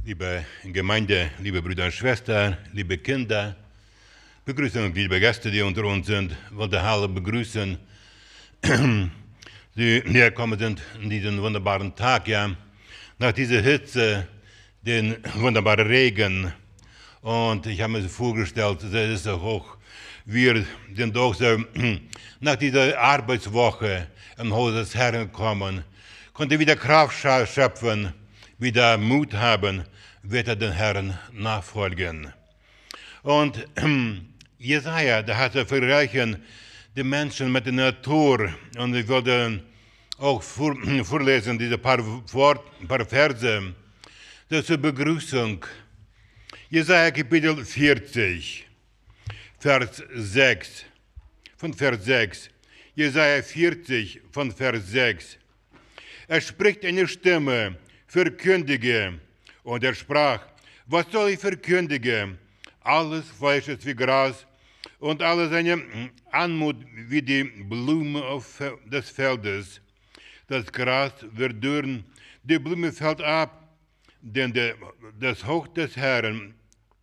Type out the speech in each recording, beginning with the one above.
Liebe Gemeinde, liebe Brüder und Schwestern, liebe Kinder, begrüßen und liebe Gäste, die unter uns sind, wollte alle begrüßen, die hergekommen sind in diesen wunderbaren Tag, ja, nach dieser Hitze, den wunderbaren Regen. Und ich habe mir so vorgestellt, das ist auch, wir sind auch so, nach dieser Arbeitswoche im Haus des Herrn kommen, konnte wieder Kraft schöpfen, wieder Mut haben, wird er den Herrn nachfolgen. Und Jesaja, der hatte vergleichen die Menschen mit der Natur. Und ich würde auch vorlesen, diese paar Verse, das ist zur Begrüßung. Jesaja Kapitel 40, Vers 6, von Vers 6. Jesaja 40, von Vers 6. Er spricht eine Stimme, verkündige. Und er sprach, was soll ich verkündigen? Alles Fleisch ist wie Gras und alle seine Anmut wie die Blume des Feldes. Das Gras wird dürren, die Blume fällt ab, denn das Hoch des Herrn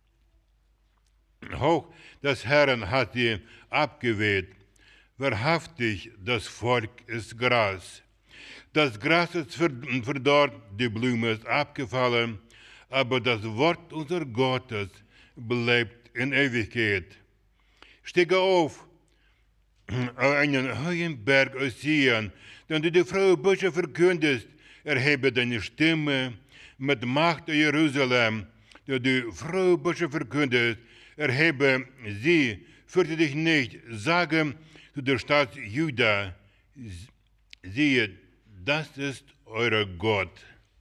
hat sie abgeweht. Wahrhaftig, das Volk ist Gras. Das Gras ist verdorrt, die Blume ist abgefallen, aber das Wort unseres Gottes bleibt in Ewigkeit. Steige auf einen hohen Berg aus Zion, denn du die frohe Büsche verkündest, erhebe deine Stimme mit Macht, o Jerusalem, denn du frohe Büsche verkündest, erhebe sie, fürchte dich nicht, sage zu der Stadt Juda, siehe, das ist euer Gott.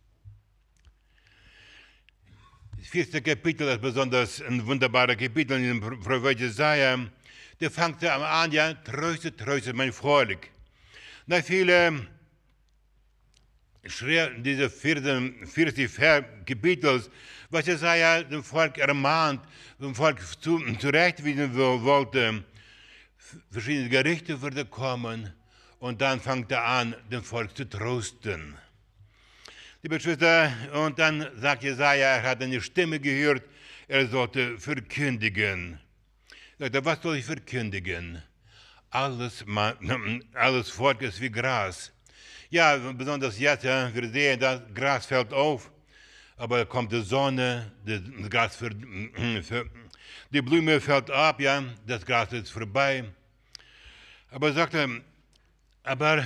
Das 4. Kapitel ist besonders ein wunderbarer Kapitel in dem Prophet Jesaja. Der fängt an, ja, tröstet mein Volk. Nach vielen diese 40 Kapitels, was Jesaja dem Volk ermahnt, dem Volk zurechtwiesen wollte, verschiedene Gerichte würden kommen und dann fängt er an, dem Volk zu trösten. Liebe Geschwister, und dann sagt Jesaja, er hat eine Stimme gehört, er sollte verkündigen. Er sagte, was soll ich verkündigen? Alles Volk ist wie Gras. Ja, besonders jetzt, ja, wir sehen, das Gras fällt auf, aber kommt die Sonne, das Gras die Blume fällt ab, ja, das Gras ist vorbei. Aber er sagte, aber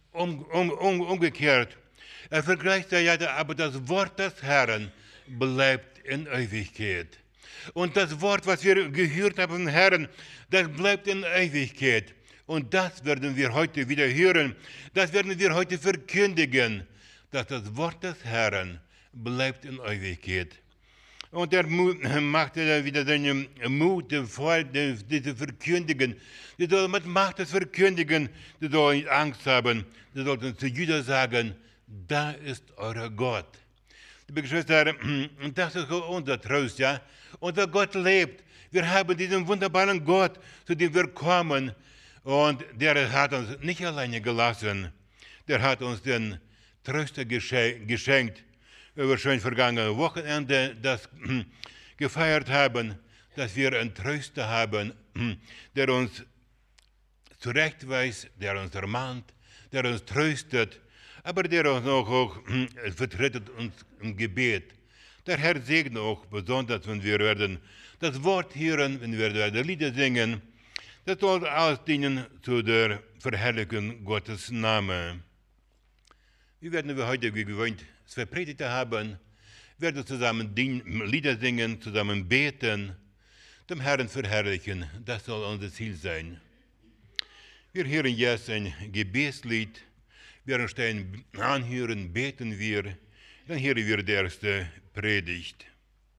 umgekehrt, er vergleicht ja, aber das Wort des Herrn bleibt in Ewigkeit. Und das Wort, was wir gehört haben vom Herrn, das bleibt in Ewigkeit. Und das werden wir heute wieder hören. Das werden wir heute verkündigen, dass das Wort des Herrn bleibt in Ewigkeit. Und er machte wieder seinen Mut, diese verkündigen. Die sollen mit Macht das verkündigen, die sollen nicht Angst haben. Die sollten zu Juda sagen, da ist euer Gott. Liebe Geschwister, das ist unser Trost, ja. Unser Gott lebt. Wir haben diesen wunderbaren Gott, zu dem wir kommen. Und der hat uns nicht alleine gelassen. Der hat uns den Tröster geschenkt. Über schön vergangene Wochenende das gefeiert haben, dass wir einen Tröster haben, der uns zurechtweist, der uns ermahnt, der uns tröstet, aber der uns auch vertritt uns im Gebet. Der Herr segne auch besonders, wenn wir werden das Wort hören, wenn wir werden Lieder singen. Das soll alles dienen zu der Verherrlichung Gottes Name. Wie werden wir heute wie gewohnt 2 Prediger haben, werden zusammen Lieder singen, zusammen beten, dem Herrn verherrlichen. Das soll unser Ziel sein. Wir hören jetzt ein Gebetslied. Während wir anhören, beten wir. Dann hören wir die erste Predigt.